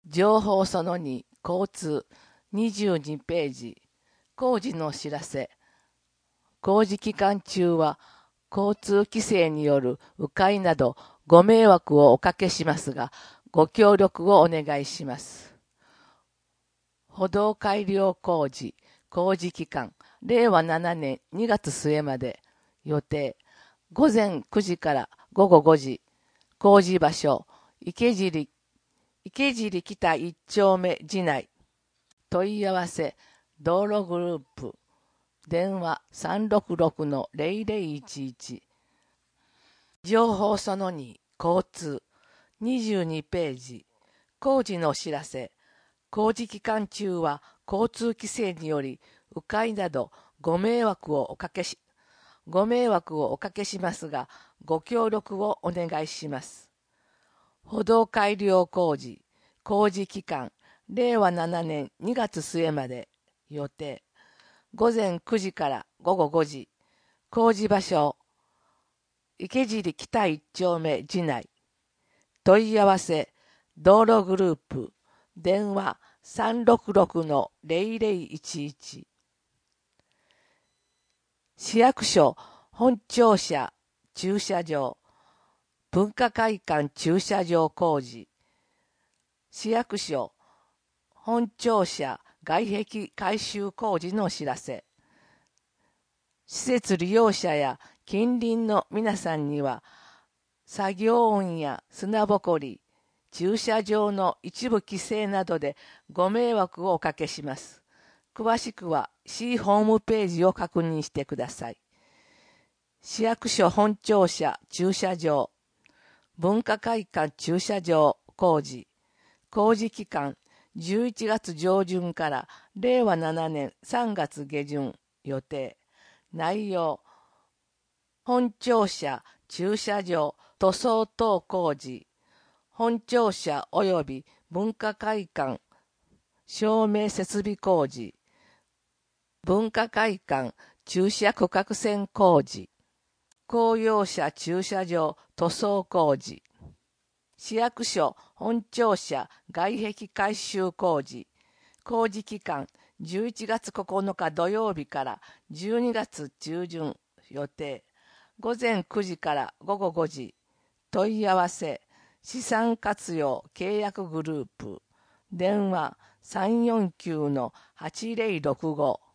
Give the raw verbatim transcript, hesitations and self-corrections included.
情報そのに、交通、にじゅうにページ、工事の知らせ。工事期間中は、交通規制による迂回などご迷惑をおかけしますが、ご協力をお願いします。歩道改良工事、工事期間、れいわななねんにがつ末まで、予定、ごぜんくじからごごごじ、工事場所、池尻、池尻北いっ丁目時内、問い合わせ、道路グループ、電話 さんろくろくのぜろぜろいちいち。情報そのに、交通、にじゅうにページ、工事のお知らせ。工事期間中は交通規制により迂回などご迷惑をおかけし、ご迷惑をおかけしますが、ご協力をお願いします。歩道改良工事、工事期間、れいわななねんにがつ末まで、予定、ごぜんくじからごごごじ、工事場所、池尻北いっ丁目時内、問い合わせ、道路グループ、電話 さんろくろくのぜろぜろいちいち。市役所本庁舎駐車場、文化会館駐車場工事、市役所本庁舎外壁改修工事のお知らせ。施設利用者や近隣の皆さんには、作業音や砂ぼこり、駐車場の一部規制などでご迷惑をおかけします。詳しくは市ホームページを確認してください。市役所本庁舎駐車場、文化会館駐車場工事、工事期間じゅういちがつ上旬かられいわななねんさんがつ下旬予定。内容、本庁舎駐車場塗装等工事、本庁舎及び文化会館照明設備工事、文化会館駐車区画線工事、公用車駐車場塗装工事、市役所本庁舎外壁改修工事、工事期間じゅういちがつここのか土曜日からじゅうにがつ中旬予定。ごぜんくじからごごごじ。問い合わせ、資産活用契約グループ。電話 さんよんきゅうのはちぜろろくご。